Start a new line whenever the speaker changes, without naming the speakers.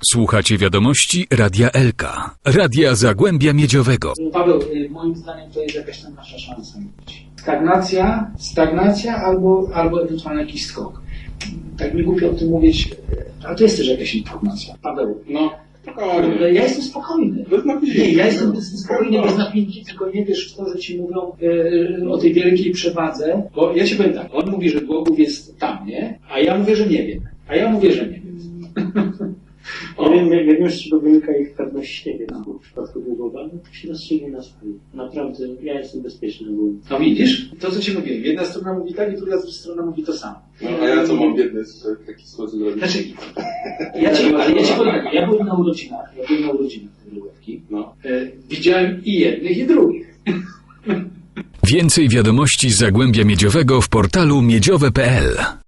Słuchacie wiadomości Radia Elka. Radia Zagłębia Miedziowego.
Paweł, moim zdaniem to jest jakaś tam nasza szansa. Stagnacja albo ewentualnie jakiś skok. Tak mi głupio o tym mówić, ale to jest też jakaś informacja. Paweł,
Spokojnie.
ja jestem spokojny. Nie, ja jestem spokojny bez napięcia, tylko nie wiesz w to, że ci mówią o tej wielkiej przewadze, bo ja ci powiem tak, on mówi, że Głogów jest tam, nie? A ja mówię, że nie wiem.
Ja wiem, z czego wynika ich pewność siebie w przypadku Głogowa, to się rozstrzygnie na swoim. Naprawdę, ja jestem bezpieczny.
No widzisz? To, co ci mówiłem. Jedna strona mówi tak i druga strona mówi to samo.
No, a ja co mam biedny w taki sposób zrobić?
Znaczy, ja ci powiem tak, ja byłem na urodzinach tej Rulewki. Widziałem i jednych, i drugich.
Więcej wiadomości z Zagłębia Miedziowego w portalu miedziowe.pl.